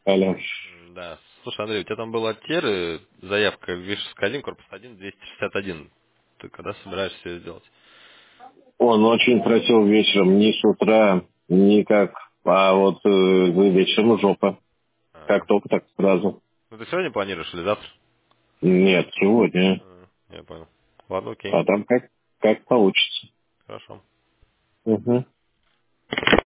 Алло. Да. Слушай, Андрей, у тебя там была Теры, заявка Вишескалин, корпус 1, 261. Ты когда собираешься ее сделать? Он очень просил вечером, не с утра, никак, а вот вечером жопа. Как А. только, так сразу. Ну ты сегодня планируешь или завтра? Нет, сегодня. Я понял. Ладно, окей. А там как получится. Хорошо. Угу.